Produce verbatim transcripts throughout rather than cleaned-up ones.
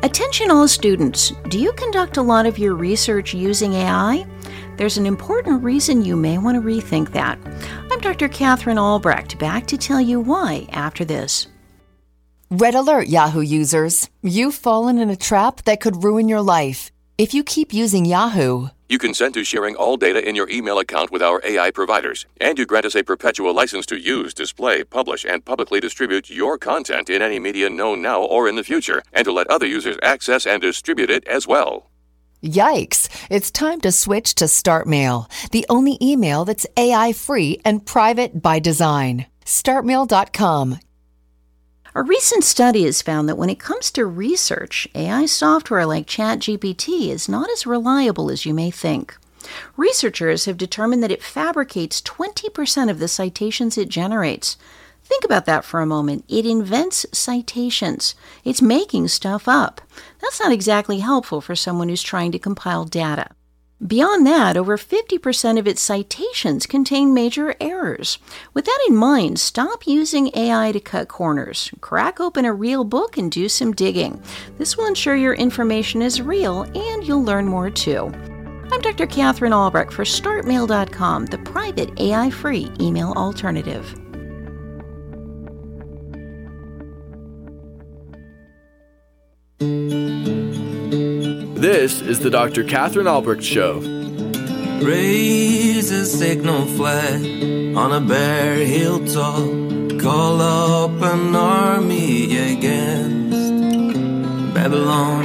Attention all students, do you conduct a lot of your research using A I? There's an important reason you may want to rethink that. I'm Doctor Catherine Albrecht, back to tell you why after this. Red alert, Yahoo users. You've fallen in a trap that could ruin your life. If you keep using Yahoo, you consent to sharing all data in your email account with our A I providers, and you grant us a perpetual license to use, display, publish, and publicly distribute your content in any media known now or in the future, and to let other users access and distribute it as well. Yikes! It's time to switch to StartMail, the only email that's A I-free and private by design. start mail dot com. A recent study has found that when it comes to research, A I software like ChatGPT is not as reliable as you may think. Researchers have determined that it fabricates twenty percent of the citations it generates. Think about that for a moment. It invents citations. It's making stuff up. That's not exactly helpful for someone who's trying to compile data. Beyond that, over fifty percent of its citations contain major errors. With that in mind, stop using A I to cut corners. Crack open a real book and do some digging. This will ensure your information is real and you'll learn more too. I'm Doctor Catherine Albrecht for start mail dot com, the private A I-free email alternative. This is the Doctor Catherine Albrecht Show. Raise a signal flag on a bare hilltop. Call up an army against Babylon.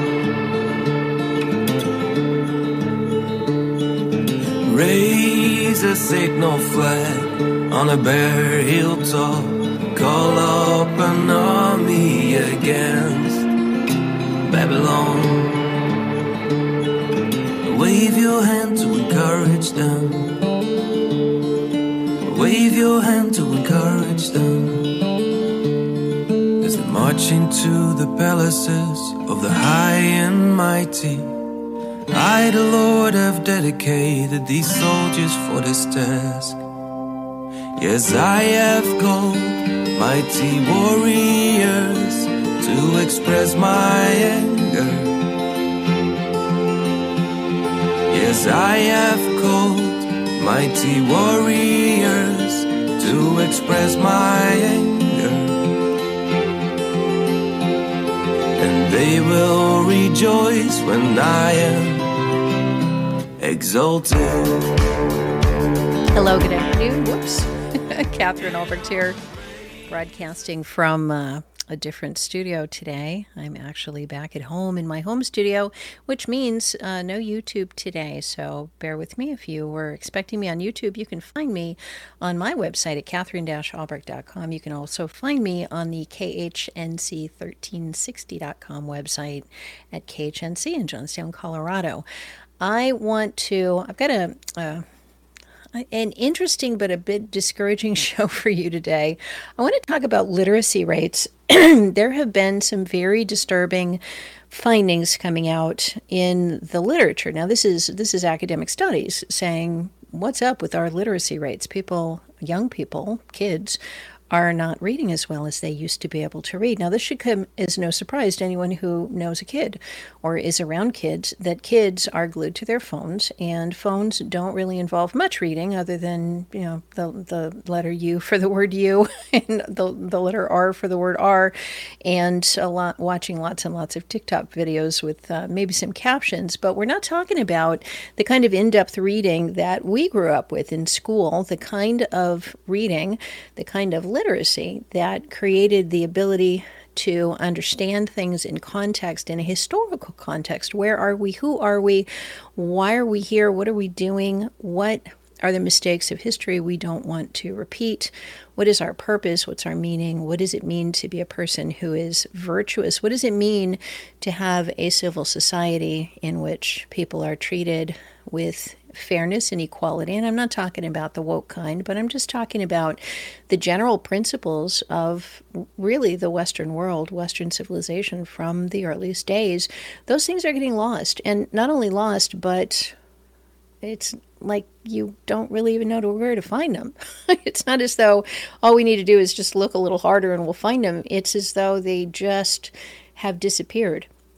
Raise a signal flag on a bare hilltop. Call up an army against Babylon. Wave your hand to encourage them. Wave your hand to encourage them. As they march into the palaces of the high and mighty. I, the Lord, have dedicated these soldiers for this task. Yes, I have called mighty warriors to express my anger. Yes, I have called mighty warriors to express my anger. And they will rejoice when I am exalted. Hello, good afternoon. Whoops. Catherine Albrecht here, broadcasting from uh, a different studio today. I'm actually back at home in my home studio, which means uh, no YouTube today. So bear with me. If you were expecting me on YouTube, you can find me on my website at catherine dash albrecht dot com. You can also find me on the K H N C thirteen sixty dot com website at K H N C in Johnstown, Colorado. I want to, I've got a, a an interesting but a bit discouraging show for you today. I want to talk about literacy rates. There have been some very disturbing findings coming out in the literature. Now, this is this is academic studies saying, what's up with our literacy rates? People, young people, kids, are not reading as well as they used to be able to read. Now, this should come as no surprise to anyone who knows a kid or is around kids, that kids are glued to their phones, and phones don't really involve much reading other than, you know, the the letter U for the word U and the, the letter R for the word R, and a lot watching lots and lots of TikTok videos with uh, maybe some captions. But we're not talking about the kind of in-depth reading that we grew up with in school, the kind of reading, the kind of literacy that created the ability to understand things in context, in a historical context. Where are we? Who are we? Why are we here? What are we doing? What are the mistakes of history we don't want to repeat? What is our purpose? What's our meaning? What does it mean to be a person who is virtuous? What does it mean to have a civil society in which people are treated with fairness and equality? And I'm not talking about the woke kind, but I'm just talking about the general principles of really the Western world, Western civilization from the earliest days. Those things are getting lost, and not only lost, but it's like you don't really even know where to find them. It's not as though all we need to do is just look a little harder and we'll find them. It's as though they just have disappeared.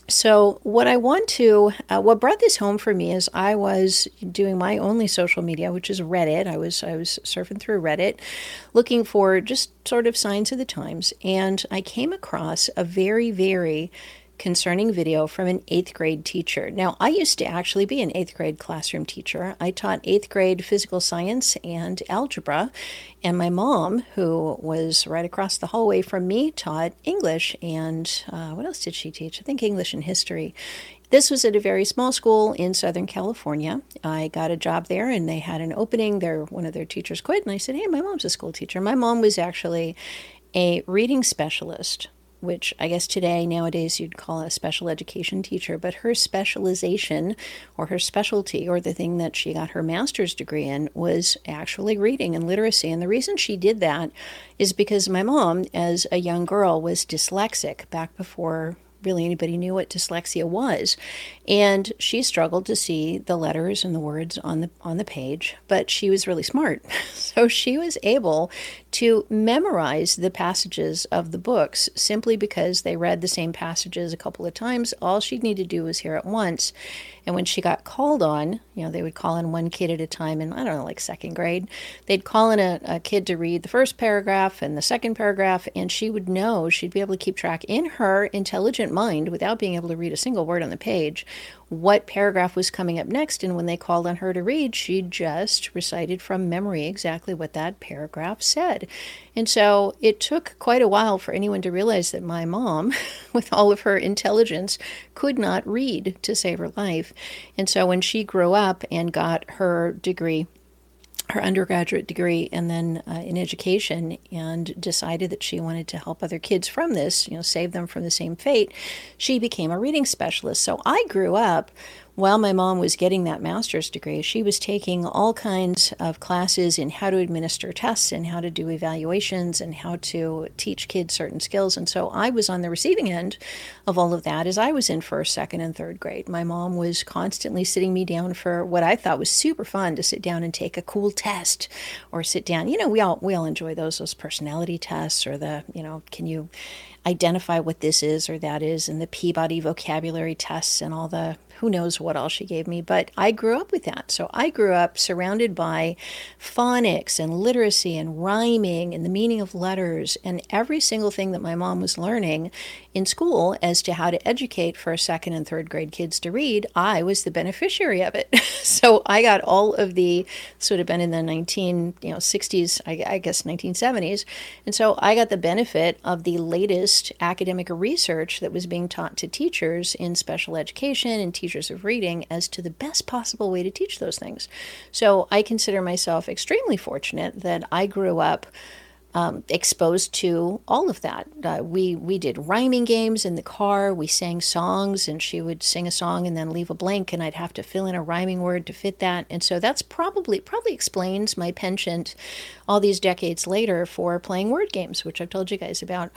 So what I want to, uh, what brought this home for me is I was doing my only social media, which is Reddit. I was I was surfing through Reddit, looking for just sort of signs of the times, and I came across a very, very concerning video from an eighth grade teacher. Now, I used to actually be an eighth grade classroom teacher. I taught eighth grade physical science and algebra, and my mom, who was right across the hallway from me, taught English and uh, what else did she teach? I think English and history. This was at a very small school in Southern California. I got a job there and they had an opening. Their, one of their teachers quit, and I said, hey, my mom's a school teacher. My mom was actually a reading specialist, which I guess today, nowadays, you'd call a special education teacher, but her specialization or her specialty or the thing that she got her master's degree in was actually reading and literacy. And the reason she did that is because my mom, as a young girl, was dyslexic back before really anybody knew what dyslexia was. And she struggled to see the letters and the words on the on the page, but she was really smart. So she was able to memorize the passages of the books simply because they read the same passages a couple of times. All she'd need to do was hear it once. And when she got called on, you know, they would call in one kid at a time in, I don't know, like second grade. They'd call in a, a kid to read the first paragraph and the second paragraph, and she would know, she'd be able to keep track in her intelligent mind without being able to read a single word on the page, what paragraph was coming up next. And when they called on her to read, she just recited from memory exactly what that paragraph said. And so it took quite a while for anyone to realize that my mom, with all of her intelligence, could not read to save her life. And so when she grew up and got her degree, her undergraduate degree, and then uh, in education, and decided that she wanted to help other kids from this, you know, save them from the same fate, she became a reading specialist. So I grew up while my mom was getting that master's degree. She was taking all kinds of classes in how to administer tests and how to do evaluations and how to teach kids certain skills. And so I was on the receiving end of all of that as I was in first, second, and third grade. My mom was constantly sitting me down for what I thought was super fun, to sit down and take a cool test or sit down. You know, we all we all enjoy those, those personality tests, or the, you know, can you identify what this is or that is, and the Peabody vocabulary tests and all the who knows what all she gave me. But I grew up with that. So I grew up surrounded by phonics and literacy and rhyming and the meaning of letters and every single thing that my mom was learning in school as to how to educate first, second, and third grade kids to read. I was the beneficiary of it. So I got all of the, this would have been in the nineteen you know sixties, I, I guess nineteen seventies. And so I got the benefit of the latest academic research that was being taught to teachers in special education and teachers of reading as to the best possible way to teach those things. So I consider myself extremely fortunate that I grew up Um, exposed to all of that. Uh, we we did rhyming games in the car. We sang songs, and she would sing a song and then leave a blank, and I'd have to fill in a rhyming word to fit that. And so that's probably probably explains my penchant all these decades later for playing word games, which I've told you guys about.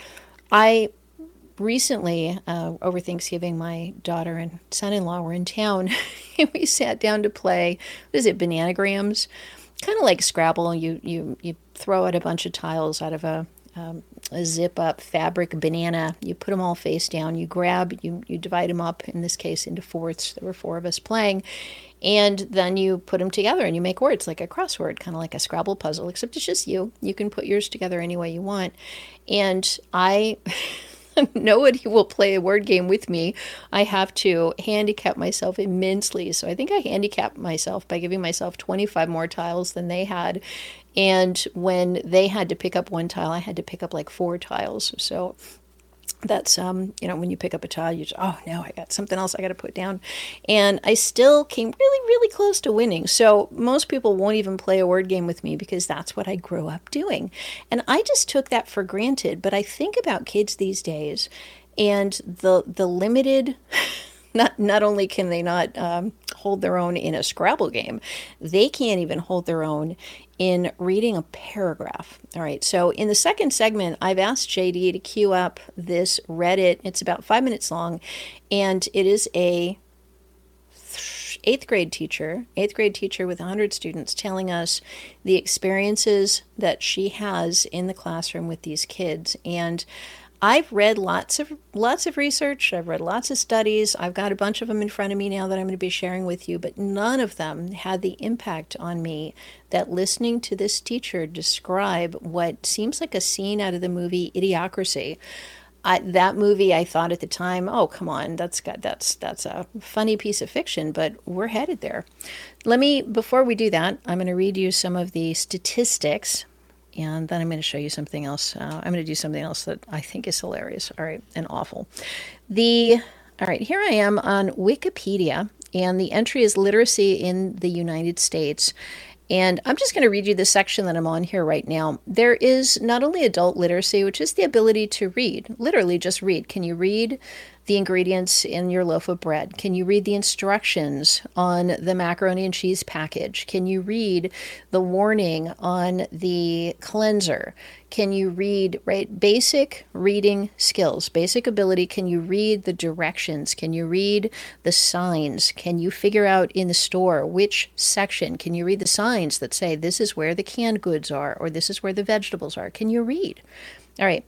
I recently, uh, over Thanksgiving, my daughter and son-in-law were in town, and we sat down to play, what is it, Bananagrams? Kind of like Scrabble. You you you throw out a bunch of tiles out of a, um, a zip-up fabric banana. You put them all face down. You grab, you you divide them up, in this case, into fourths. There were four of us playing. And then you put them together and you make words, like a crossword, kind of like a Scrabble puzzle, except it's just you. You can put yours together any way you want. And I... nobody will play a word game with me. I have to handicap myself immensely. So I think I handicapped myself by giving myself twenty-five more tiles than they had. And when they had to pick up one tile, I had to pick up like four tiles. So that's, um, you know, when you pick up a tile, you just, oh, no, I got something else I got to put down. And I still came really, really close to winning. So most people won't even play a word game with me because that's what I grew up doing. And I just took that for granted. But I think about kids these days and the the limited... Not not only can they not um, hold their own in a Scrabble game, they can't even hold their own in reading a paragraph. All right, so in the second segment, I've asked J D to queue up this Reddit. It's about five minutes long, and it is a eighth grade teacher, eighth grade teacher with one hundred students telling us the experiences that she has in the classroom with these kids. And I've read lots of lots of research. I've read lots of studies. I've got a bunch of them in front of me now that I'm going to be sharing with you, but none of them had the impact on me that listening to this teacher describe what seems like a scene out of the movie Idiocracy. I, that movie, I thought at the time, oh, come on, that's got that's that's a funny piece of fiction, but we're headed there. Let me, before we do that, I'm going to read you some of the statistics. And then I'm going to show you something else. Uh, I'm going to do something else that I think is hilarious. All right, and awful. The all right, here I am on Wikipedia, and the entry is literacy in the United States. And I'm just going to read you the section that I'm on here right now. There is not only adult literacy, which is the ability to read, literally just read. Can you read the ingredients in your loaf of bread? Can you read the instructions on the macaroni and cheese package? Can you read the warning on the cleanser? Can you read, right, basic reading skills, basic ability? Can you read the directions? Can you read the signs? Can you figure out in the store which section? Can you read the signs that say this is where the canned goods are or this is where the vegetables are? Can you read? All right.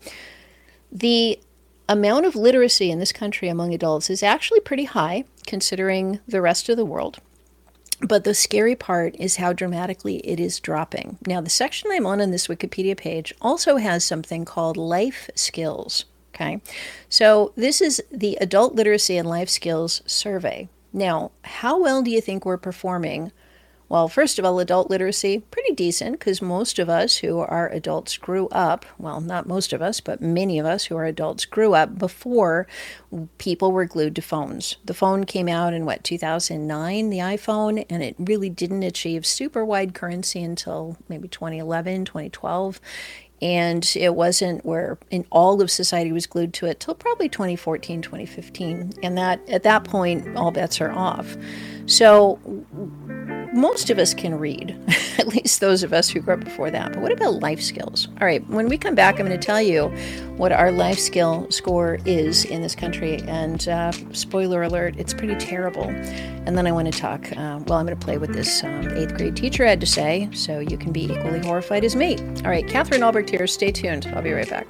The amount of literacy in this country among adults is actually pretty high considering the rest of the world. But the scary part is how dramatically it is dropping. Now, the section I'm on on this Wikipedia page also has something called life skills. Okay, so this is the Adult Literacy and Life Skills Survey. Now, how well do you think we're performing? Well, first of all, adult literacy, pretty decent, because most of us who are adults grew up, well, not most of us, but many of us who are adults grew up before people were glued to phones. The phone came out in, what, two thousand nine, the iPhone, and it really didn't achieve super wide currency until maybe twenty eleven, twenty twelve. And it wasn't where in all of society was glued to it till probably twenty fourteen, twenty fifteen. And that at that point, all bets are off. So most of us can read, at least those of us who grew up before that. But what about life skills? All right, when we come back, I'm going to tell you what our life skill score is in this country. And uh, spoiler alert, it's pretty terrible. And then I want to talk, uh, well, I'm going to play what this um, eighth grade teacher had to say, so you can be equally horrified as me. All right, Catherine Albrecht here. Stay tuned. I'll be right back.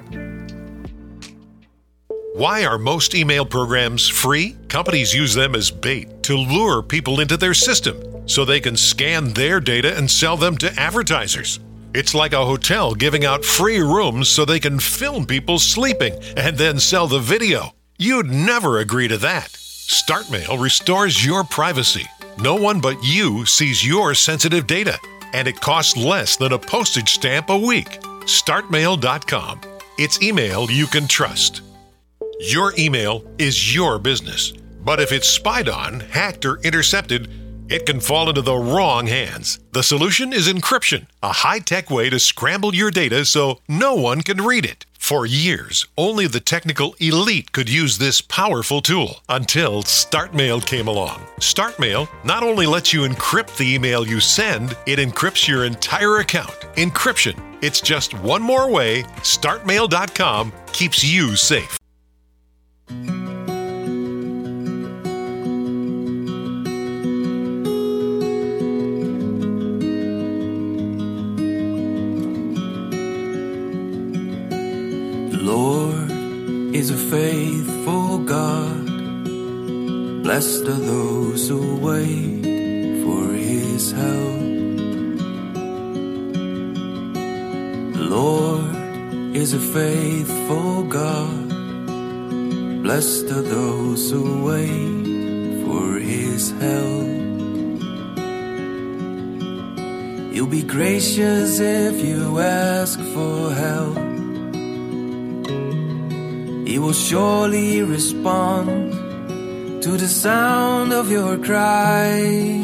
Why are most email programs free? Companies use them as bait to lure people into their system so they can scan their data and sell them to advertisers. It's like a hotel giving out free rooms so they can film people sleeping and then sell the video. You'd never agree to that. StartMail restores your privacy. No one but you sees your sensitive data, and it costs less than a postage stamp a week. start mail dot com. It's email you can trust. Your email is your business, but if it's spied on, hacked, or intercepted, it can fall into the wrong hands. The solution is encryption, a high-tech way to scramble your data so no one can read it. For years, only the technical elite could use this powerful tool until StartMail came along. StartMail not only lets you encrypt the email you send, it encrypts your entire account. Encryption. It's just one more way start mail dot com keeps you safe. Is a faithful God. Blessed are those who wait for His help. The Lord is a faithful God. Blessed are those who wait for His help. He'll be gracious if you ask for help. He will surely respond to the sound of your cries.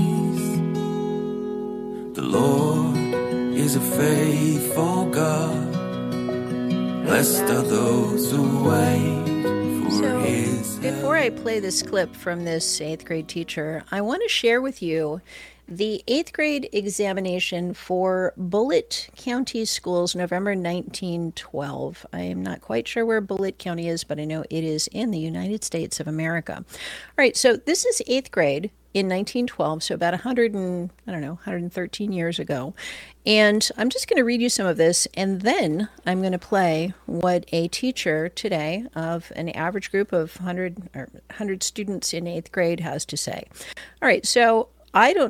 The Lord is a faithful God. Blessed are those who wait for so, His help. Before I play this clip from this eighth grade teacher, I want to share with you the eighth grade examination for Bullitt County Schools, November nineteen twelve. I am not quite sure where Bullitt County is, but I know it is in the United States of America. All right, so this is eighth grade in nineteen twelve, so about one hundred and, I don't know, one hundred thirteen years ago. And I'm just going to read you some of this, and then I'm going to play what a teacher today of an average group of one hundred or one hundred students in eighth grade has to say. All right, so I don't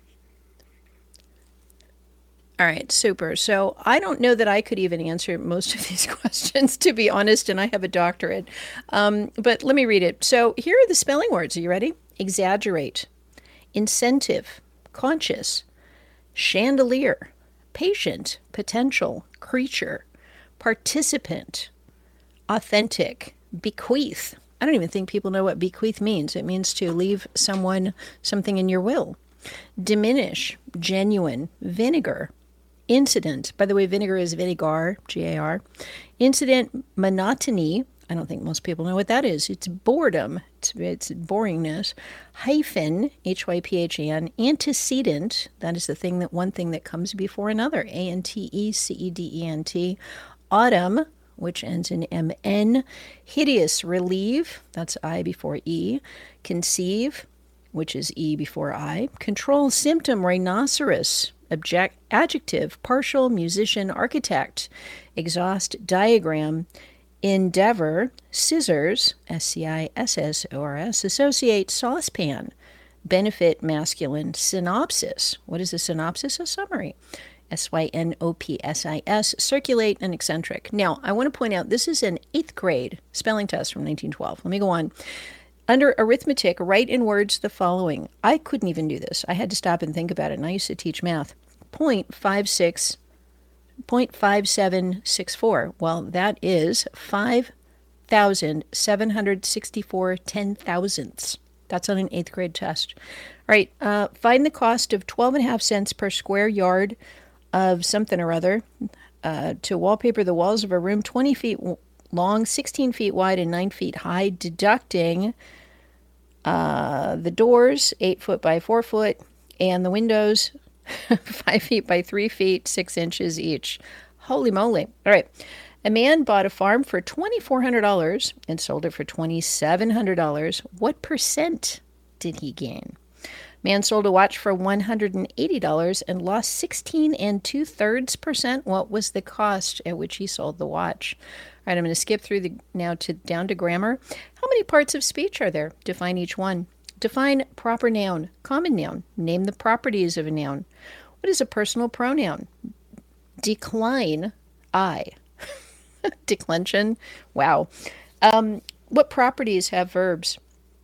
All right, super. So I don't know that I could even answer most of these questions, to be honest, and I have a doctorate. Um, but let me read it. So here are the spelling words. Are you ready? Exaggerate, incentive, conscious, chandelier, patient, potential, creature, participant, authentic, bequeath. I don't even think people know what bequeath means. It means to leave someone something in your will. Diminish, genuine, vinegar, incident. By the way, vinegar is vinegar, G A R. Incident, monotony. I don't think most people know what that is. It's boredom. It's, it's boringness. Hyphen, H Y P H E N. Antecedent. That is the thing that one thing that comes before another. A N T E C E D E N T. Autumn, which ends in M N. Hideous, relieve. That's I before E. Conceive, which is E before I. Control, symptom, rhinoceros. Object, adjective, partial, musician, architect. Exhaust, diagram. Endeavor, scissors, S C I S S O R S. Associate, saucepan. Benefit, masculine. Synopsis. What is a synopsis? A summary. S Y N O P S I S. Circulate, and eccentric. Now, I want to point out this is an eighth grade spelling test from nineteen twelve. Let me go on. Under arithmetic, write in words the following. I couldn't even do this. I had to stop and think about it, and I used to teach math. zero point five six, zero point five seven six four. Well, that is five thousand seven hundred sixty-four ten thousandths. That's on an eighth grade test. All right, uh, find the cost of twelve and a half cents per square yard of something or other uh, to wallpaper the walls of a room twenty feet long, sixteen feet wide, and nine feet high, deducting uh, the doors, eight foot by four foot, and the windows, five feet by three feet, six inches each. Holy moly. All right. A man bought a farm for two thousand four hundred dollars and sold it for two thousand seven hundred dollars. What percent did he gain? Man sold a watch for one hundred eighty dollars and lost sixteen and two-thirds percent. What was the cost at which he sold the watch? All right, I'm going to skip through the now to down to grammar. How many parts of speech are there? Define each one. Define proper noun, common noun. Name the properties of a noun. What is a personal pronoun? Decline, I. Declension, wow. Um, what properties have verbs?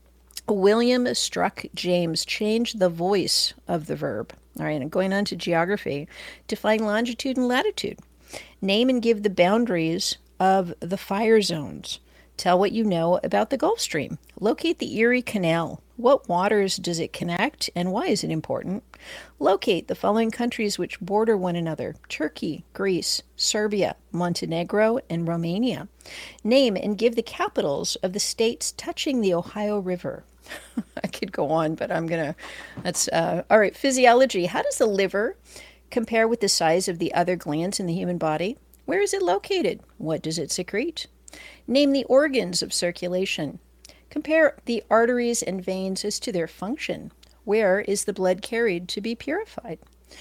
William struck James. Change the voice of the verb. All right, and going on to geography. Define longitude and latitude. Name and give the boundaries of the fire zones. Tell what you know about the Gulf Stream. Locate the Erie Canal. What waters does it connect, and why is it important? Locate the following countries which border one another: Turkey, Greece, Serbia, Montenegro, and Romania. Name and give the capitals of the states touching the Ohio River. I could go on, but I'm going to, that's, uh, all right, physiology. How does the liver compare with the size of the other glands in the human body? Where is it located? What does it secrete? Name the organs of circulation. Compare the arteries and veins as to their function. Where is the blood carried to be purified?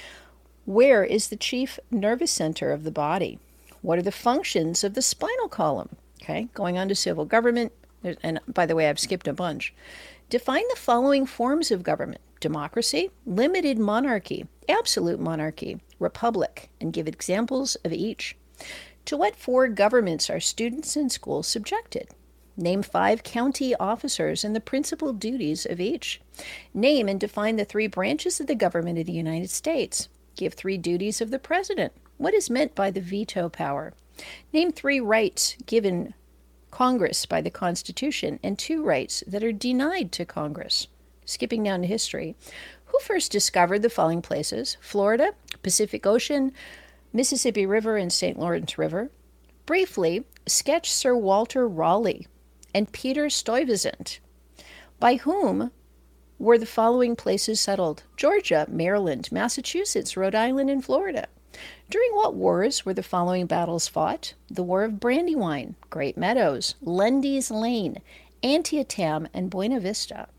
Where is the chief nervous center of the body? What are the functions of the spinal column? Okay, going on to civil government. And by the way, I've skipped a bunch. Define the following forms of government: democracy, limited monarchy, absolute monarchy, republic, and give examples of each. To what four governments are students in school subjected? Name five county officers and the principal duties of each. Name and define the three branches of the government of the United States. Give three duties of the president. What is meant by the veto power? Name three rights given Congress by the Constitution and two rights that are denied to Congress. Skipping down to history. Who first discovered the following places? Florida, Pacific Ocean, Mississippi River, and Saint Lawrence River. Briefly, sketch Sir Walter Raleigh and Peter Stuyvesant. By whom were the following places settled? Georgia, Maryland, Massachusetts, Rhode Island, and Florida. During what wars were the following battles fought? The War of Brandywine, Great Meadows, Lundy's Lane, Antietam, and Buena Vista.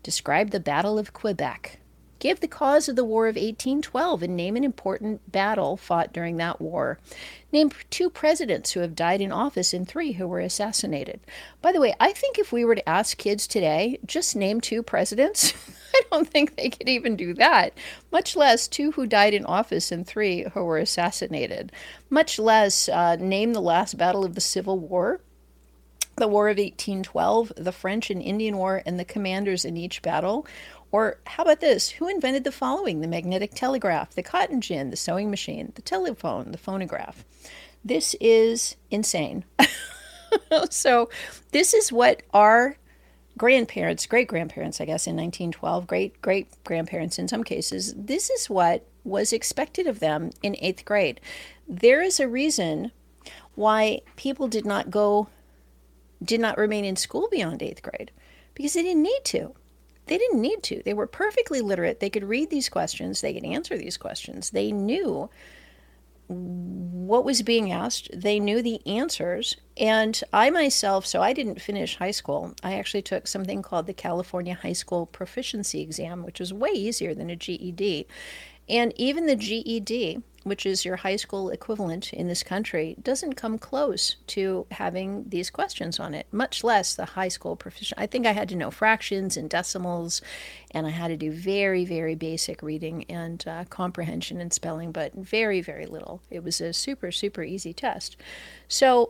Describe the Battle of Quebec. Give the cause of the War of eighteen twelve and name an important battle fought during that war. Name two presidents who have died in office and three who were assassinated. By the way, I think if we were to ask kids today, just name two presidents, I don't think they could even do that, much less two who died in office and three who were assassinated, much less uh, name the last battle of the Civil War, the War of eighteen twelve, the French and Indian War, and the commanders in each battle. Or how about this? Who invented the following? The magnetic telegraph, the cotton gin, the sewing machine, the telephone, the phonograph. This is insane. So this is what our grandparents, great-grandparents, I guess, in nineteen twelve, great-great-grandparents in some cases, this is what was expected of them in eighth grade. There is a reason why people did not go, did not remain in school beyond eighth grade, because they didn't need to. They didn't need to. They were perfectly literate. They could read these questions. They could answer these questions. They knew what was being asked. They knew the answers. And I myself, so I didn't finish high school. I actually took something called the California High School Proficiency Exam, which is way easier than a G E D. And even the G E D, which is your high school equivalent in this country, doesn't come close to having these questions on it, much less the high school proficient. I think I had to know fractions and decimals, and I had to do very, very basic reading and uh, comprehension and spelling, but very, very little. It was a super, super easy test. So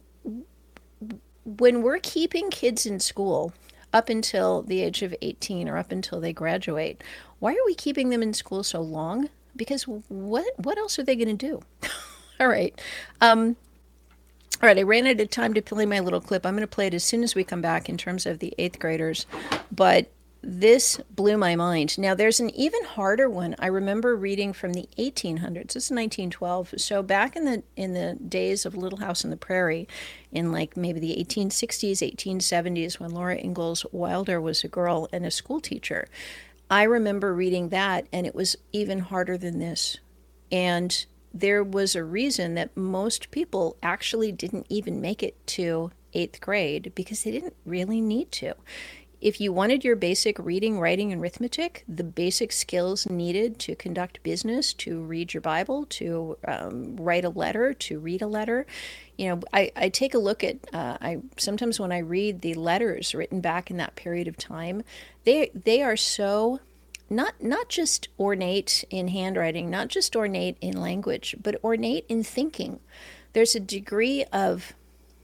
when we're keeping kids in school up until the age of eighteen or up until they graduate, why are we keeping them in school so long? Because what what else are they going to do? All right. Um, all right, I ran out of time to play my little clip. I'm going to play it as soon as we come back in terms of the eighth graders. But this blew my mind. Now, there's an even harder one. I remember reading from the eighteen hundreds. This is nineteen twelve. So back in the in the days of Little House on the Prairie, in like maybe the eighteen sixties, eighteen seventies, when Laura Ingalls Wilder was a girl and a school teacher, I remember reading that, and it was even harder than this. And there was a reason that most people actually didn't even make it to eighth grade because they didn't really need to. If you wanted your basic reading, writing, and arithmetic, the basic skills needed to conduct business, to read your Bible, to um, write a letter, to read a letter, you know, I, I take a look at, uh, I sometimes when I read the letters written back in that period of time, they they are so not not just ornate in handwriting, not just ornate in language, but ornate in thinking. There's a degree of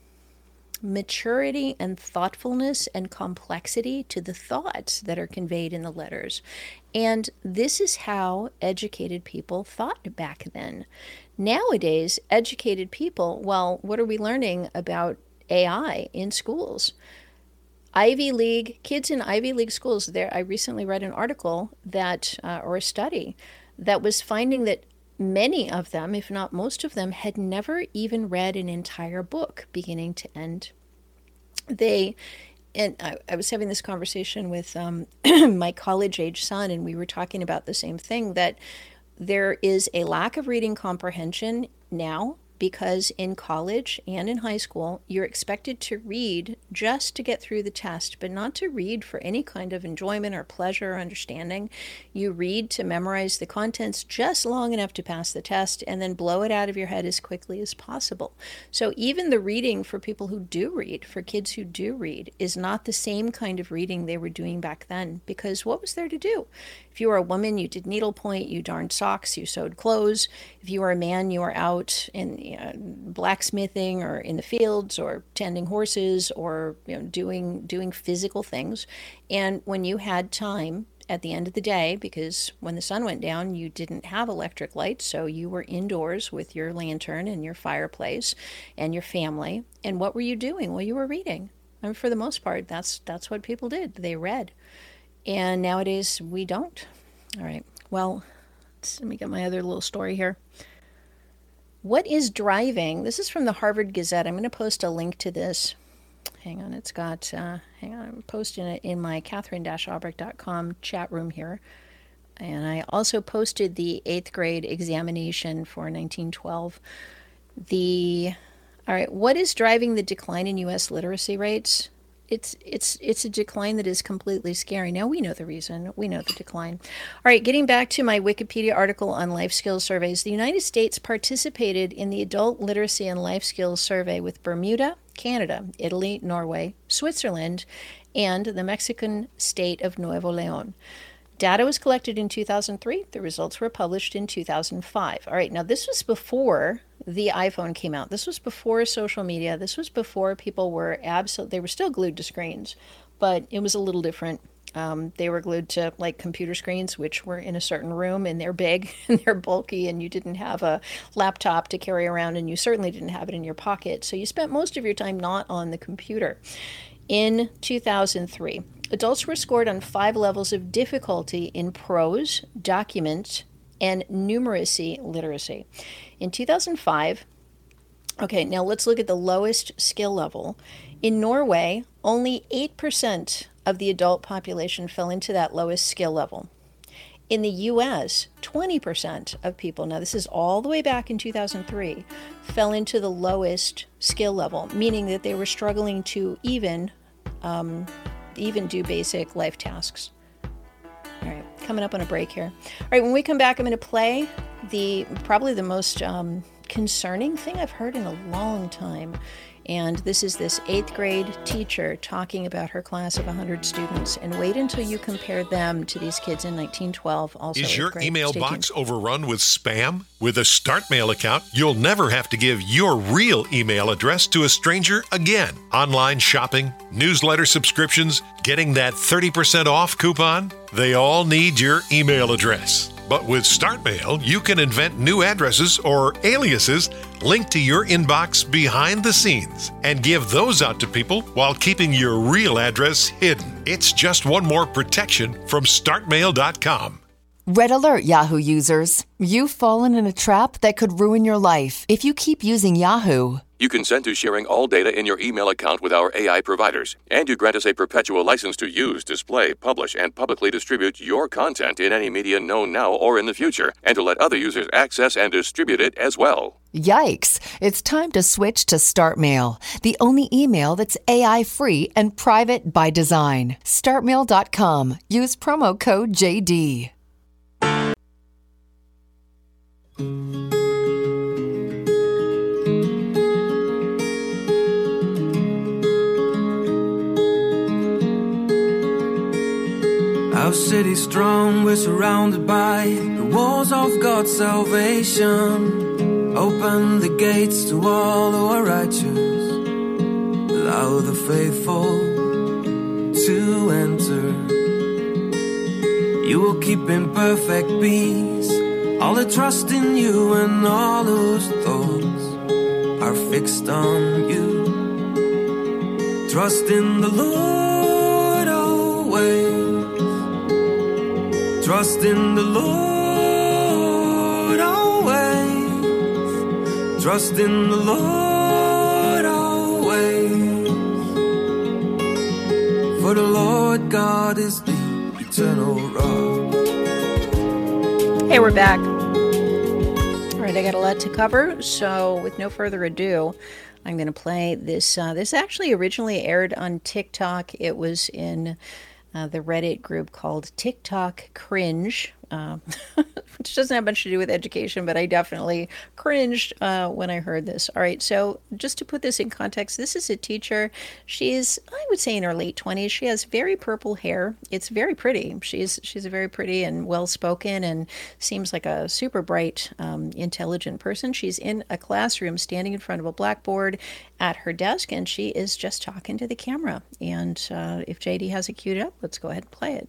maturity and thoughtfulness and complexity to the thoughts that are conveyed in the letters. And this is how educated people thought back then. Nowadays, educated people, well, what are we learning about A I in schools? Ivy League, kids in Ivy League schools, there, I recently read an article that, uh, or a study, that was finding that many of them, if not most of them, had never even read an entire book beginning to end. They, and I, I was having this conversation with um, my college-age son, and we were talking about the same thing, that there is a lack of reading comprehension now because in college and in high school, you're expected to read just to get through the test, but not to read for any kind of enjoyment or pleasure or understanding. You read to memorize the contents just long enough to pass the test and then blow it out of your head as quickly as possible. So even the reading for people who do read, for kids who do read, is not the same kind of reading they were doing back then, because what was there to do? If you were a woman, you did needlepoint, you darned socks, you sewed clothes. If you were a man, you were out in you know, blacksmithing or in the fields or tending horses or you know, doing doing physical things. And when you had time at the end of the day, because when the sun went down, you didn't have electric lights, so you were indoors with your lantern and your fireplace and your family. And what were you doing? Well, you were reading. I mean, for the most part, that's that's what people did. They read. And nowadays, we don't. All right. Well, let me get my other little story here. What is driving? This is from the Harvard Gazette. I'm going to post a link to this. Hang on. It's got, uh, hang on. I'm posting it in my Catherine Albrecht dot com chat room here. And I also posted the eighth grade examination for nineteen twelve. The, all right. What is driving the decline in U S literacy rates? it's it's it's a decline that is completely scary. Now we know the reason. We know the decline. All right, getting back to my Wikipedia article on life skills surveys. The United States participated in the Adult Literacy and Life Skills Survey with Bermuda, Canada, Italy, Norway, Switzerland, and the Mexican state of Nuevo León. Data was collected in two thousand three. The results were published in two thousand five. All right, now this was before the iPhone came out. This was before social media. This was before people were absolutely, they were still glued to screens, but it was a little different. Um, they were glued to like computer screens, which were in a certain room, and they're big and they're bulky, and you didn't have a laptop to carry around, and you certainly didn't have it in your pocket. So you spent most of your time not on the computer. In two thousand three, adults were scored on five levels of difficulty in prose, document, and numeracy literacy. In two thousand five, okay, now let's look at the lowest skill level. In Norway, only eight percent of the adult population fell into that lowest skill level. In the U S, twenty percent of people, now this is all the way back in two thousand three, fell into the lowest skill level, meaning that they were struggling to even um, even do basic life tasks. All right, coming up on a break here. All right, when we come back, I'm going to play the probably the most um, concerning thing I've heard in a long time. And this is this eighth grade teacher talking about her class of one hundred students. And wait until you compare them to these kids in nineteen twelve. Also, is your grade. email Stay box tuned. overrun with spam? With a StartMail account, you'll never have to give your real email address to a stranger again. Online shopping, newsletter subscriptions, getting that thirty percent off coupon, they all need your email address. But with StartMail, you can invent new addresses or aliases linked to your inbox behind the scenes and give those out to people while keeping your real address hidden. It's just one more protection from start mail dot com. Red alert, Yahoo users. You've fallen in a trap that could ruin your life if you keep using Yahoo. You consent to sharing all data in your email account with our A I providers, and you grant us a perpetual license to use, display, publish, and publicly distribute your content in any media known now or in the future, and to let other users access and distribute it as well. Yikes! It's time to switch to StartMail, the only email that's A I-free and private by design. start mail dot com. Use promo code J D. Our city's strong, we're surrounded by the walls of God's salvation. Open the gates to all who are righteous. Allow the faithful to enter. You will keep in perfect peace all who trust in you and all whose thoughts are fixed on you. Trust in the Lord always. Trust in the Lord always. Trust in the Lord always. For the Lord God is the eternal rock. Hey, we're back. All right, I got a lot to cover, so with no further ado, I'm going to play this. Uh, this actually originally aired on TikTok. It was in Uh, the Reddit group called TikTok Cringe, uh, which doesn't have much to do with education, but I definitely cringed uh, when I heard this. All right, so just to put this in context, this is a teacher. She's, I would say, in her late twenties. She has very purple hair. It's very pretty. She's she's a very pretty and well-spoken and seems like a super bright, um, intelligent person. She's in a classroom standing in front of a blackboard at her desk, and she is just talking to the camera. And uh, if J D has it queued up, let's go ahead and play it.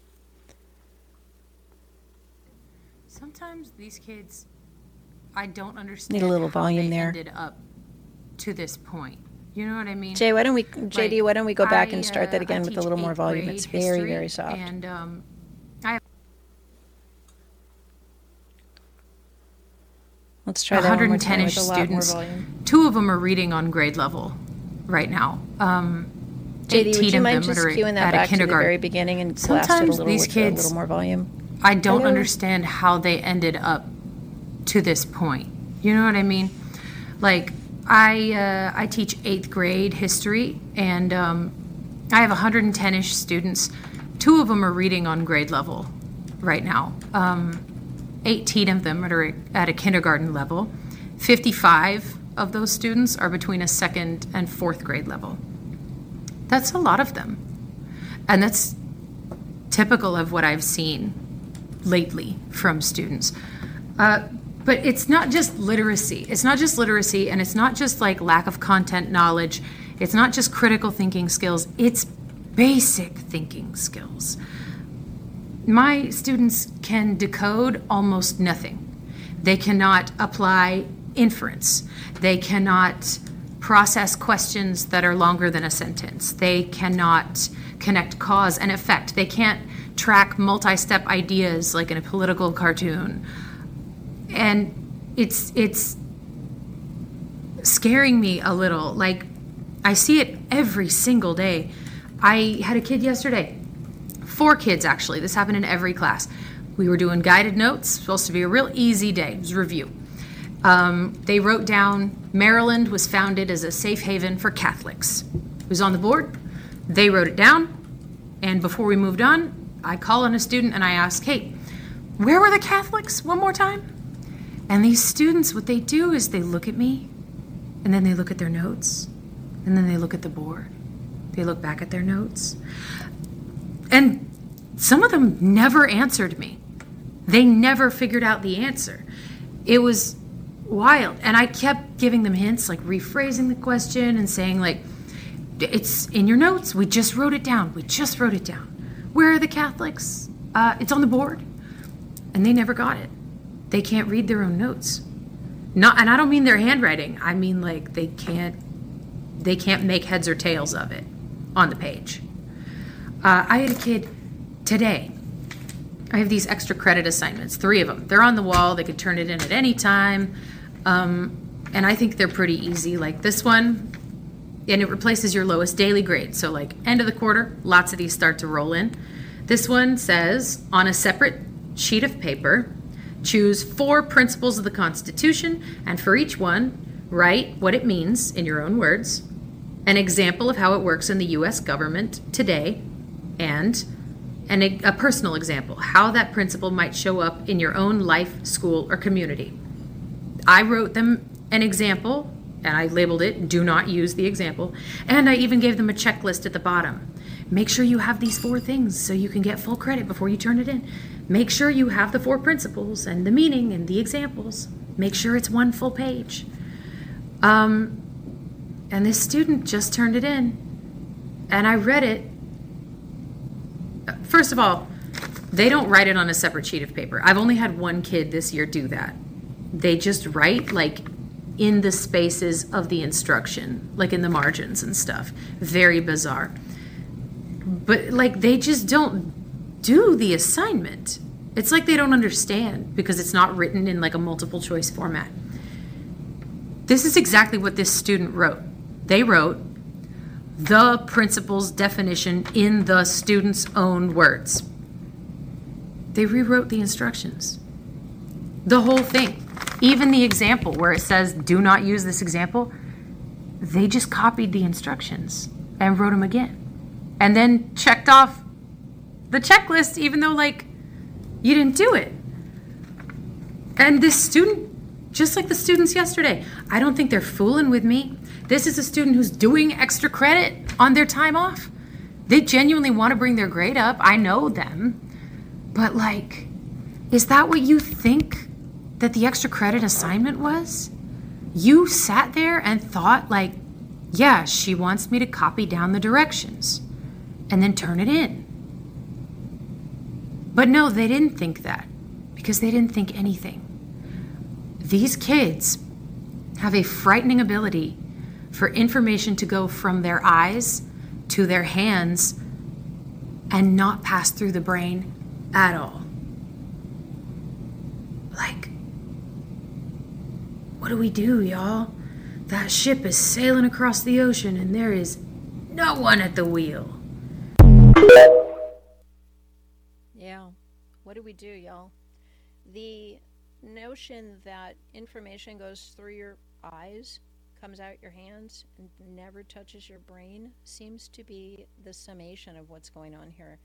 Sometimes these kids, I don't understand. Need a little how volume they there. Ended up to this point. You know what I mean? Jay, why don't we, J D, Like, why don't we go back I, and start uh, that again I with a teach little more eighth volume? grade It's very, history, very soft. And um, I Let's try that one more time with one hundred ten-ish a lot more students. volume. Two of them are reading on grade level right now. Um, J D, would eighteen you of mind them just are queuing that at a back to the kindergarten. very beginning and blast it a Sometimes little these with a kids, little more volume? I don't Hello? understand how they ended up to this point. You know what I mean? Like, I uh, I teach eighth grade history, and um, I have one hundred ten-ish students. Two of them are reading on grade level right now. Um, eighteen of them are at a kindergarten level. fifty-five of those students are between a second and fourth grade level. That's a lot of them. And that's typical of what I've seen lately from students. Uh, but it's not just literacy. It's not just literacy, and it's not just like lack of content knowledge. It's not just critical thinking skills. It's basic thinking skills. My students can decode almost nothing. They cannot apply inference. They cannot process questions that are longer than a sentence. They cannot connect cause and effect. They can't track multi-step ideas like in a political cartoon. And it's it's scaring me a little. Like, I see it every single day. I had a kid yesterday, four kids actually. This happened in every class. We were doing guided notes, supposed to be a real easy day. It was review. Um, they wrote down, Maryland was founded as a safe haven for Catholics. It was on the board. They wrote it down. And before we moved on, I call on a student and I ask, hey, where were the Catholics one more time? And these students, what they do is they look at me, and then they look at their notes, and then they look at the board. They look back at their notes. And some of them never answered me. They never figured out the answer. It was wild. And I kept giving them hints, like rephrasing the question and saying, like, it's in your notes. We just wrote it down. We just wrote it down. Where are the Catholics? Uh, it's on the board. And they never got it. They can't read their own notes. Not, and I don't mean their handwriting. I mean, like, they can't, they can't make heads or tails of it on the page. Uh, I had a kid today. I have these extra credit assignments, three of them. They're on the wall. They could turn it in at any time. Um, and I think they're pretty easy. Like this one, and it replaces your lowest daily grade. So like end of the quarter, lots of these start to roll in. This one says, on a separate sheet of paper, choose four principles of the Constitution, and for each one, write what it means in your own words, an example of how it works in the U S government today, and an, a personal example, how that principle might show up in your own life, school, or community. I wrote them an example, and I labeled it, do not use the example, and I even gave them a checklist at the bottom. Make sure you have these four things so you can get full credit before you turn it in. Make sure you have the four principles and the meaning and the examples. Make sure it's one full page. Um, and this student just turned it in, and I read it. First of all, they don't write it on a separate sheet of paper. I've only had one kid this year do that. They just write like in the spaces of the instruction, like in the margins and stuff. Very bizarre. But like they just don't do the assignment. It's like they don't understand because it's not written in like a multiple choice format. This is exactly what this student wrote. They wrote the principle's definition in the student's own words. They rewrote the instructions. The whole thing. Even the example where it says, do not use this example, they just copied the instructions and wrote them again. And then checked off the checklist, even though, like, you didn't do it. And this student, just like the students yesterday, I don't think they're fooling with me. This is a student who's doing extra credit on their time off. They genuinely want to bring their grade up. I know them. But, like, is that what you think that the extra credit assignment was? You sat there and thought, like, yeah, she wants me to copy down the directions and then turn it in. But no, they didn't think that because they didn't think anything. These kids have a frightening ability for information to go from their eyes to their hands and not pass through the brain at all. Like, what do we do, y'all? That ship is sailing across the ocean and there is no one at the wheel. Yeah. What do we do, y'all? The notion that information goes through your eyes comes out your hands and never touches your brain seems to be the summation of what's going on here.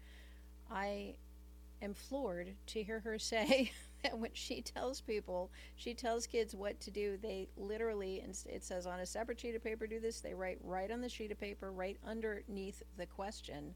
I am floored to hear her say that when she tells people, she tells kids what to do, they literally, it says on a separate sheet of paper, do this, they write right on the sheet of paper, right underneath the question,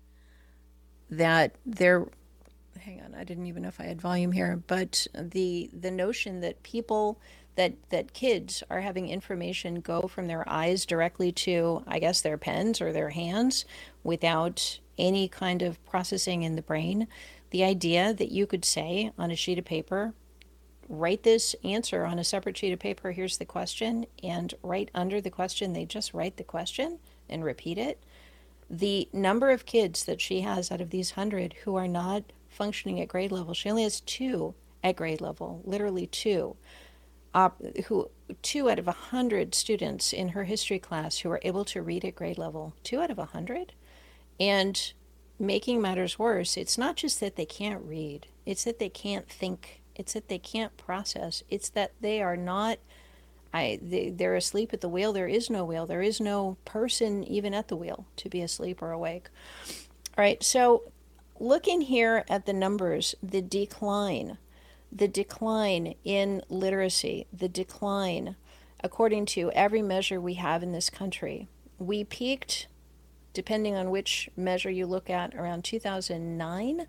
that they're, hang on, I didn't even know if I had volume here, but the the notion that people, that, that kids are having information go from their eyes directly to, I guess, their pens or their hands without any kind of processing in the brain. The idea that you could say on a sheet of paper, write this answer on a separate sheet of paper, here's the question, and right under the question, they just write the question and repeat it. The number of kids that she has out of these hundred who are not functioning at grade level, she only has two at grade level, literally two. Uh, who two out of a hundred students in her history class who are able to read at grade level, two out of a hundred. And making matters worse, it's not just that they can't read, it's that they can't think, it's that they can't process, it's that they are not, I they, they're asleep at the wheel. There is no wheel, there is no person even at the wheel to be asleep or awake. All right, so looking here at the numbers, the decline, the decline in literacy, the decline, according to every measure we have in this country. We peaked, depending on which measure you look at, around two thousand nine,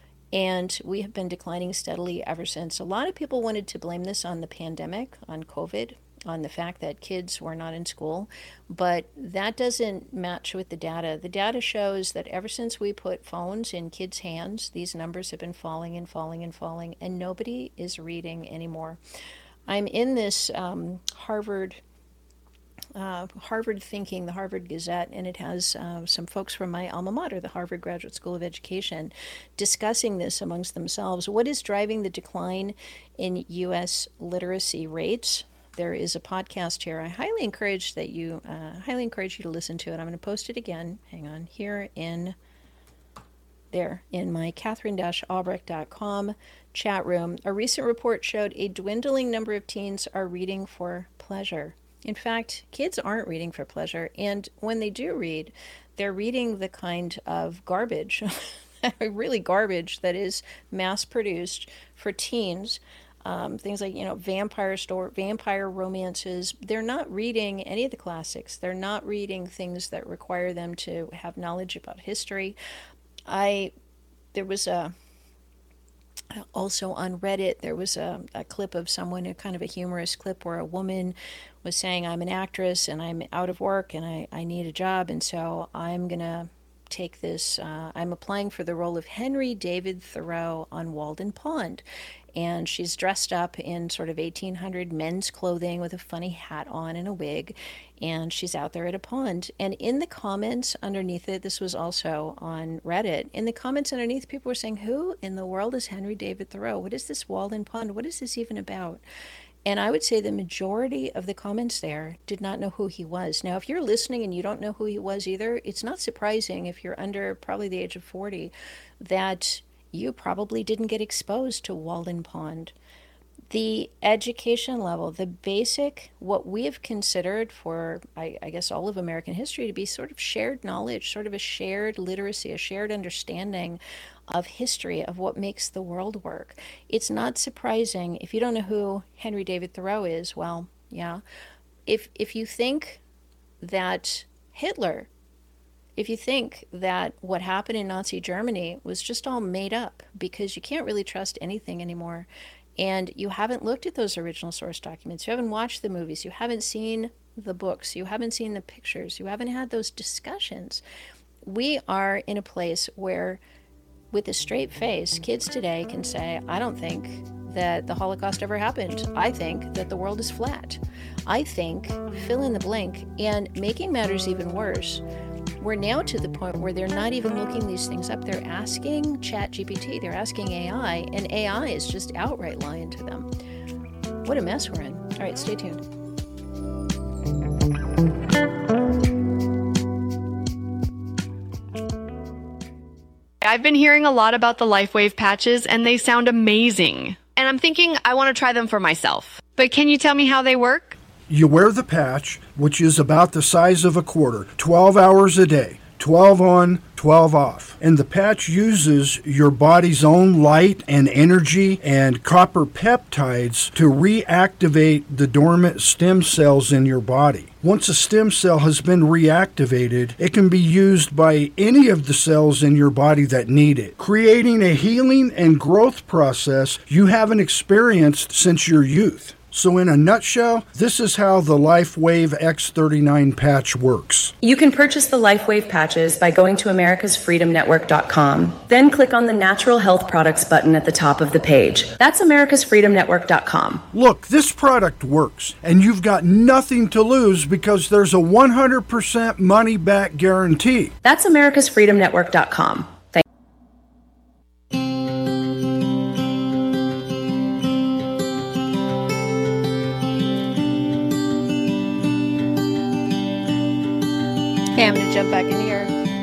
and we have been declining steadily ever since. A lot of people wanted to blame this on the pandemic, on COVID, on the fact that kids were not in school, but that doesn't match with the data. The data shows that ever since we put phones in kids' hands, these numbers have been falling and falling and falling, and nobody is reading anymore. I'm in this um, Harvard Uh, Harvard Thinking, the Harvard Gazette, and it has uh, some folks from my alma mater, the Harvard Graduate School of Education, discussing this amongst themselves. What is driving the decline in U S literacy rates? There is a podcast here. I highly encourage that you, uh, highly encourage you to listen to it. I'm going to post it again. Hang on, here in there in my Catherine dash Albrecht dot com chat room. A recent report showed a dwindling number of teens are reading for pleasure. In fact, kids aren't reading for pleasure, and when they do read, they're reading the kind of garbage, really garbage, that is mass-produced for teens. Um, things like, you know, vampire store, vampire romances. They're not reading any of the classics. They're not reading things that require them to have knowledge about history. I, there was a, also on Reddit, there was a, a clip of someone, a kind of a humorous clip where a woman was saying, I'm an actress and I'm out of work and I, I need a job, and so I'm going to take this, uh, I'm applying for the role of Henry David Thoreau on Walden Pond. And she's dressed up in sort of eighteen hundred men's clothing with a funny hat on and a wig, and she's out there at a pond. And in the comments underneath it, this was also on Reddit, in the comments underneath, people were saying, who in the world is Henry David Thoreau? What is this Walden Pond? What is this even about? And I would say the majority of the comments there did not know who he was. Now, if you're listening and you don't know who he was either, it's not surprising, if you're under probably the age of forty, that you probably didn't get exposed to Walden Pond. The education level, the basic, what we have considered for, I, I guess, all of American history to be sort of shared knowledge, sort of a shared literacy, a shared understanding of history, of what makes the world work. It's not surprising, if you don't know who Henry David Thoreau is, well, yeah. If, if you think that Hitler, if you think that what happened in Nazi Germany was just all made up, because you can't really trust anything anymore, and you haven't looked at those original source documents, you haven't watched the movies, you haven't seen the books, you haven't seen the pictures, you haven't had those discussions, we are in a place where, with a straight face, kids today can say, I don't think that the Holocaust ever happened. I think that the world is flat. I think, fill in the blank. And making matters even worse, we're now to the point where they're not even looking these things up. They're asking Chat G P T, they're asking A I, and A I is just outright lying to them. What a mess we're in. All right, stay tuned. I've been hearing a lot about the LifeWave patches, and they sound amazing. And I'm thinking I want to try them for myself. But can you tell me how they work? You wear the patch, which is about the size of a quarter, twelve hours a day, twelve on, twelve off. And the patch uses your body's own light and energy and copper peptides to reactivate the dormant stem cells in your body. Once a stem cell has been reactivated, it can be used by any of the cells in your body that need it, creating a healing and growth process you haven't experienced since your youth. So in a nutshell, this is how the LifeWave X thirty-nine patch works. You can purchase the LifeWave patches by going to americas freedom network dot com. Then click on the Natural Health Products button at the top of the page. That's americas freedom network dot com. Look, this product works, and you've got nothing to lose because there's a one hundred percent money-back guarantee. That's americas freedom network dot com. Thank Okay, I'm going to jump back in here.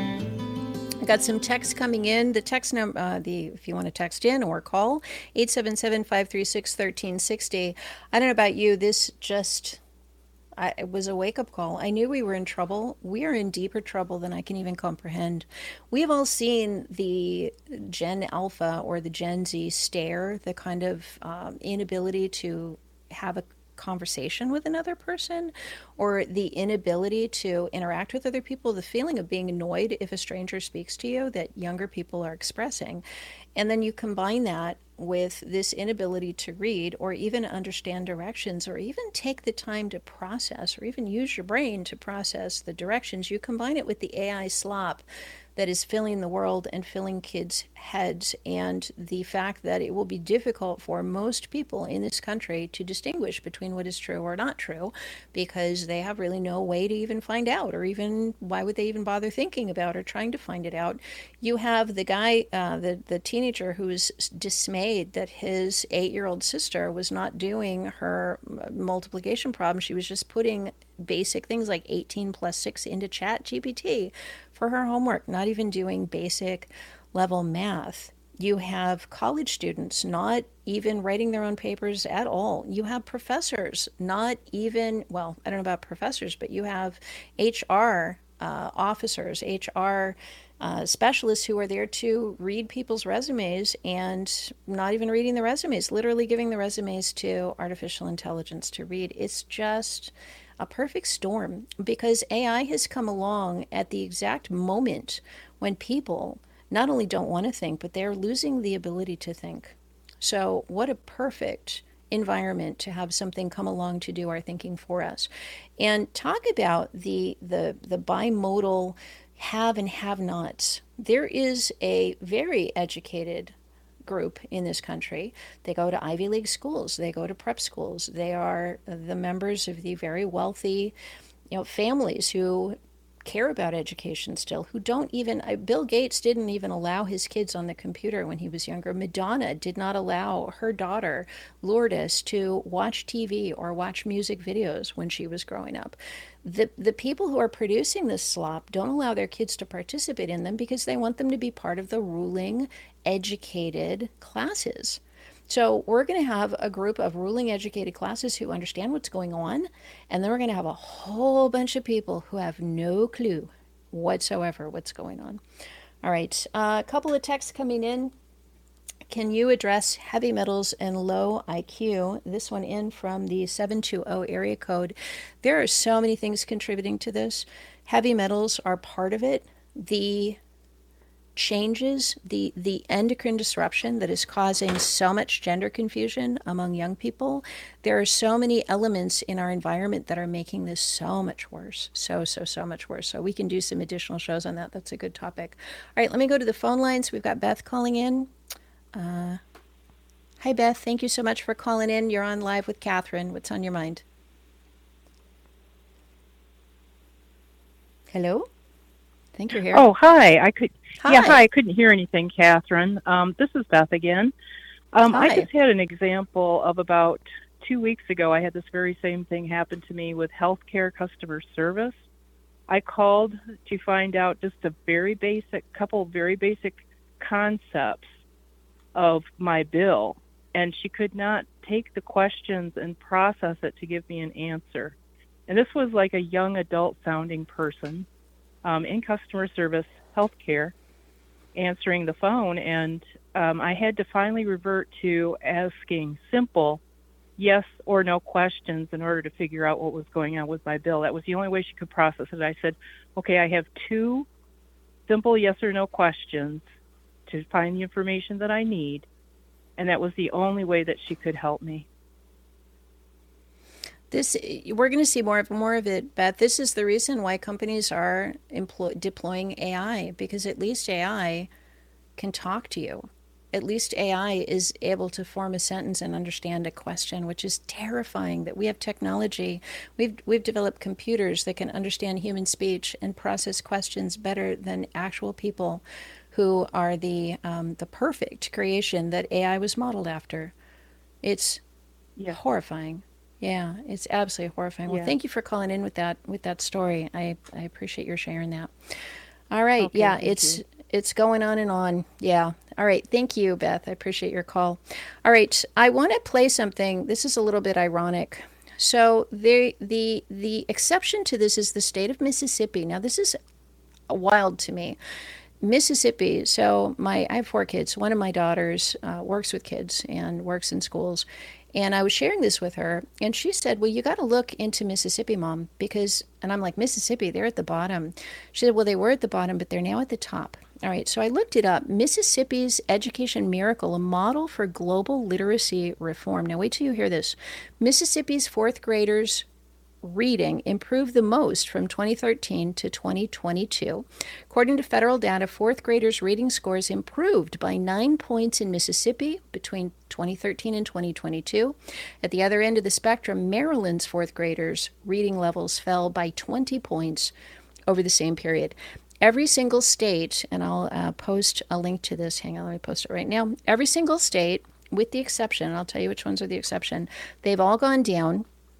I got some text coming in. The text number, uh, the if you want to text in or call, eight seven seven, five three six, one three six zero. I don't know about you, this just, I, it was a wake-up call. I knew we were in trouble. We are in deeper trouble than I can even comprehend. We have all seen the Gen Alpha or the Gen Z stare, the kind of um, inability to have a conversation with another person, or the inability to interact with other people, the feeling of being annoyed if a stranger speaks to you that younger people are expressing. And then you combine that with this inability to read or even understand directions or even take the time to process or even use your brain to process the directions. You combine it with the A I slop that is filling the world and filling kids' heads, and the fact that it will be difficult for most people in this country to distinguish between what is true or not true, because they have really no way to even find out, or even why would they even bother thinking about or trying to find it out. You have the guy, uh, the, the teenager who is dismayed that his eight-year-old sister was not doing her multiplication problem. She was just putting basic things like eighteen plus six into Chat G P T for her homework, not even doing basic level math. You have college students not even writing their own papers at all. You have professors not even, well, I don't know about professors, but you have H R uh, officers, H R uh, specialists who are there to read people's resumes and not even reading the resumes, literally giving the resumes to artificial intelligence to read. It's just a perfect storm, because A I has come along at the exact moment when people not only don't want to think, but they're losing the ability to think. So what a perfect environment to have something come along to do our thinking for us. And talk about the the the bimodal have and have nots. There is a very educated group in this country. They go to Ivy League schools, they go to prep schools, they are the members of the very wealthy, you know, families who care about education still, who don't even, Bill Gates didn't even allow his kids on the computer when he was younger. Madonna did not allow her daughter, Lourdes, to watch T V or watch music videos when she was growing up. The, the people who are producing this slop don't allow their kids to participate in them because they want them to be part of the ruling, educated classes. So we're going to have a group of ruling educated classes who understand what's going on, and then we're going to have a whole bunch of people who have no clue whatsoever what's going on. All right, uh, a couple of texts coming in. Can you address heavy metals and low I Q? This one in from the seven two zero area code. There are so many things contributing to this. Heavy metals are part of it. The changes, the the endocrine disruption that is causing so much gender confusion among young people. There are so many elements in our environment that are making this so much worse. So, so, so much worse. So we can do some additional shows on that. That's a good topic. All right, let me go to the phone lines. We've got Beth calling in. Uh, hi, Beth. Thank you so much for calling in. You're on live with Catherine. What's on your mind? Hello? I think you're here. Oh, hi. I could. Hi. Yeah, hi. I couldn't hear anything, Catherine. Um, this is Beth again. Um, Hi. I just had an example of about two weeks ago. I had this very same thing happen to me with healthcare customer service. I called to find out just a very basic, couple of very basic concepts of my bill, and she could not take the questions and process it to give me an answer. And this was like a young adult sounding person um, in customer service healthcare answering the phone. And um, I had to finally revert to asking simple yes or no questions in order to figure out what was going on with my bill. That was the only way she could process it. I said, okay, I have two simple yes or no questions to find the information that I need. And that was the only way that she could help me. This, we're going to see more of more of it, Beth. This is the reason why companies are employ, deploying A I, because at least A I can talk to you. At least A I is able to form a sentence and understand a question, which is terrifying. That we have technology, we've we've developed computers that can understand human speech and process questions better than actual people, who are the um, the perfect creation that A I was modeled after. It's yeah. horrifying. Yeah, it's absolutely horrifying. Yeah. Well, thank you for calling in with that with that story. I, I appreciate your sharing that. All right. Okay, yeah, it's you. it's going on and on. Yeah. All right. Thank you, Beth. I appreciate your call. All right. I want to play something. This is a little bit ironic. So the the the exception to this is the state of Mississippi. Now, this is wild to me. Mississippi. So my I have four kids. One of my daughters uh, works with kids and works in schools. And I was sharing this with her, and she said, well, you got to look into Mississippi, Mom, because, and I'm like, Mississippi, they're at the bottom. She said, well, they were at the bottom, but they're now at the top. All right, so I looked it up. Mississippi's Education Miracle, a model for global literacy reform. Now, wait till you hear this. Mississippi's fourth graders reading improved the most from twenty thirteen to twenty twenty-two. According to federal data, fourth graders' reading scores improved by nine points in Mississippi between twenty thirteen and twenty twenty-two. At the other end of the spectrum, Maryland's fourth graders' reading levels fell by twenty points over the same period. Every single state, and I'll uh, post a link to this. Hang on, let me post it right now. Every single state, with the exception, and I'll tell you which ones are the exception, they've all gone down,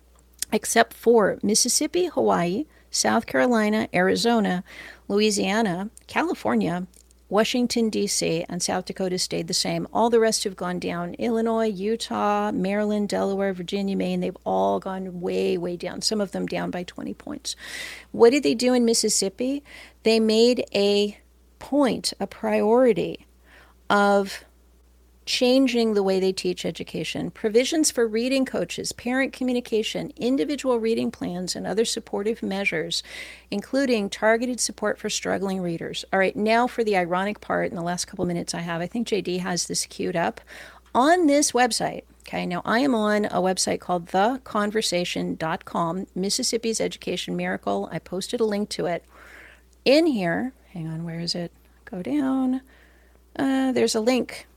except for Mississippi, Hawaii, South Carolina, Arizona, Louisiana, California, Washington, D C, and South Dakota stayed the same. All the rest have gone down. Illinois, Utah, Maryland, Delaware, Virginia, Maine, they've all gone way, way down. Some of them down by twenty points. What did they do in Mississippi? They made a point, a priority of changing the way they teach education, provisions for reading coaches, parent communication, individual reading plans, and other supportive measures, including targeted support for struggling readers. All right, now for the ironic part in the last couple minutes I have. I think J D has this queued up. On this website, okay, now I am on a website called the conversation dot com, Mississippi's Education Miracle. I posted a link to it. In here, hang on, where is it? Go down. Uh, there's a link.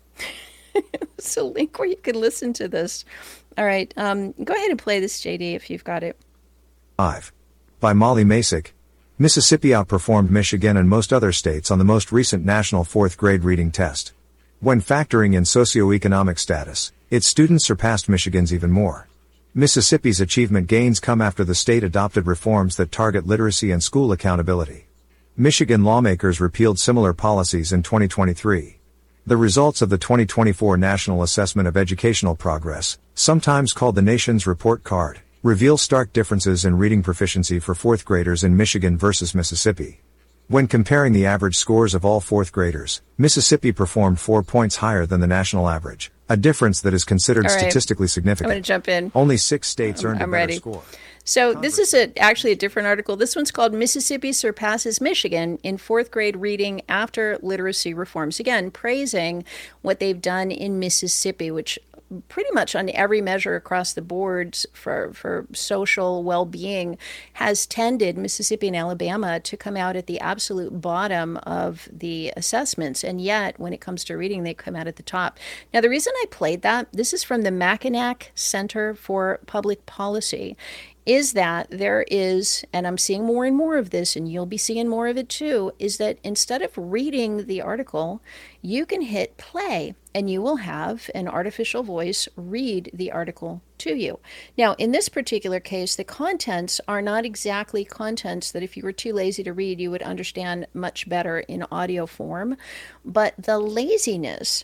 It's a link where you can listen to this. All right. Um, go ahead and play this, J D, if you've got it. Five. By Molly Masick. Mississippi outperformed Michigan and most other states on the most recent national fourth grade reading test. When factoring in socioeconomic status, its students surpassed Michigan's even more. Mississippi's achievement gains come after the state adopted reforms that target literacy and school accountability. Michigan lawmakers repealed similar policies in twenty twenty-three. The results of the twenty twenty-four National Assessment of Educational Progress, sometimes called the nation's report card, reveal stark differences in reading proficiency for fourth graders in Michigan versus Mississippi. When comparing the average scores of all fourth graders, Mississippi performed four points higher than the national average, a difference that is considered All right. statistically significant. I'm going to jump in. Only six states earned I'm a better ready. score. So this is a, actually a different article. This one's called Mississippi Surpasses Michigan in Fourth Grade Reading After Literacy Reforms. Again, praising what they've done in Mississippi, which pretty much on every measure across the boards for, for social well-being has tended Mississippi and Alabama to come out at the absolute bottom of the assessments. And yet, when it comes to reading, they come out at the top. Now, the reason I played that, this is from the Mackinac Center for Public Policy, is that there is, and I'm seeing more and more of this, and you'll be seeing more of it too, is that instead of reading the article, you can hit play and you will have an artificial voice read the article to you. Now, in this particular case, the contents are not exactly contents that if you were too lazy to read, you would understand much better in audio form, but the laziness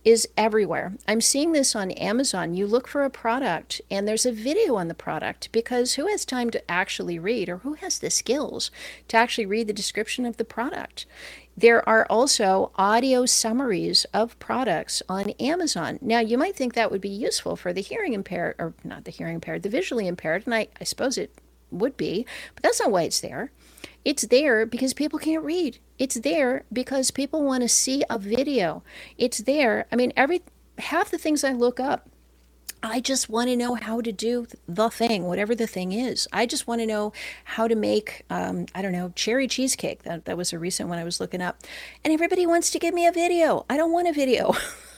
is everywhere. I'm seeing this on Amazon. You look for a product and there's a video on the product, because who has time to actually read, or who has the skills to actually read the description of the product? There are also audio summaries of products on Amazon. Now, you might think that would be useful for the hearing impaired, or not the hearing impaired, the visually impaired, and I, I suppose it would be, but that's not why it's there. It's there because people can't read. It's there because people want to see a video. It's there. I mean, every half the things I look up, I just want to know how to do the thing, whatever the thing is. I just want to know how to make, um, I don't know, cherry cheesecake. That, that was a recent one I was looking up. And everybody wants to give me a video. I don't want a video.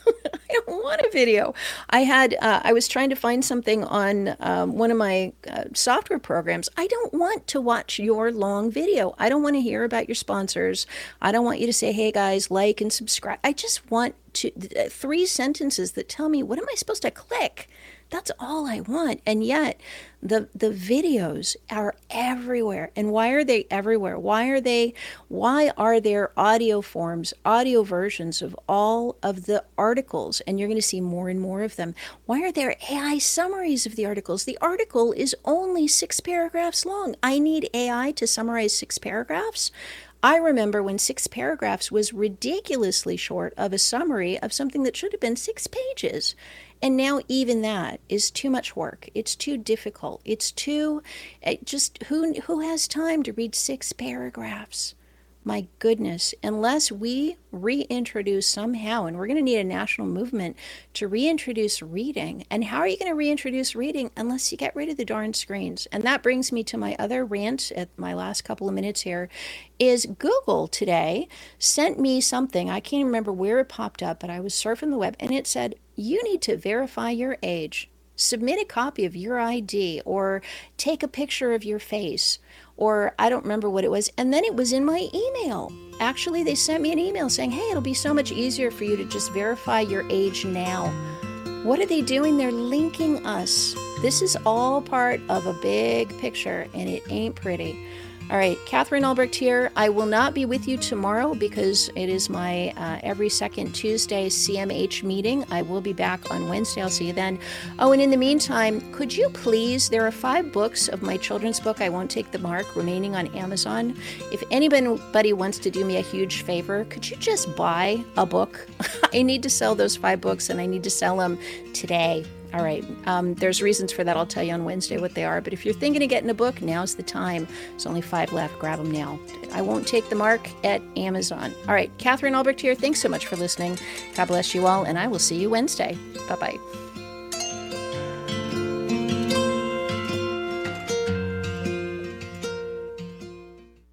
I don't want a video. I had, uh, I was trying to find something on um, one of my uh, software programs. I don't want to watch your long video. I don't want to hear about your sponsors. I don't want you to say, hey guys, like and subscribe. I just want to, uh, three sentences that tell me, what am I supposed to click? That's all I want. And yet the the videos are everywhere. And why are they everywhere? Why are they why are there audio forms, audio versions of all of the articles? And you're going to see more and more of them. Why are there A I summaries of the articles? The article is only six paragraphs long. I need A I to summarize six paragraphs. I remember when six paragraphs was ridiculously short of a summary of something that should have been six pages. And now even that is too much work. It's too difficult. It's too, it just, who who has time to read six paragraphs? My goodness, unless we reintroduce somehow, and we're going to need a national movement to reintroduce reading. And how are you going to reintroduce reading unless you get rid of the darn screens? And that brings me to my other rant at my last couple of minutes here, is Google today sent me something. I can't remember where it popped up, but I was surfing the web and it said, you need to verify your age. Submit a copy of your I D, or take a picture of your face, or I don't remember what it was. And then it was in my email. Actually, they sent me an email saying, hey, it'll be so much easier for you to just verify your age now. What are they doing? They're linking us. This is all part of a big picture, and it ain't pretty. All right, Catherine Albrecht here. I will not be with you tomorrow because it is my uh, every second Tuesday C M H meeting. I will be back on Wednesday. I'll see you then. Oh, and in the meantime, could you please, there are five books of my children's book, I Won't Take the Mark, remaining on Amazon. If anybody wants to do me a huge favor, could you just buy a book? I need to sell those five books, and I need to sell them today. All right. Um, there's reasons for that. I'll tell you on Wednesday what they are. But if you're thinking of getting a book, now's the time. There's only five left. Grab them now. I Won't Take the Mark at Amazon. All right. Catherine Albrecht here. Thanks so much for listening. God bless you all, and I will see you Wednesday. Bye-bye.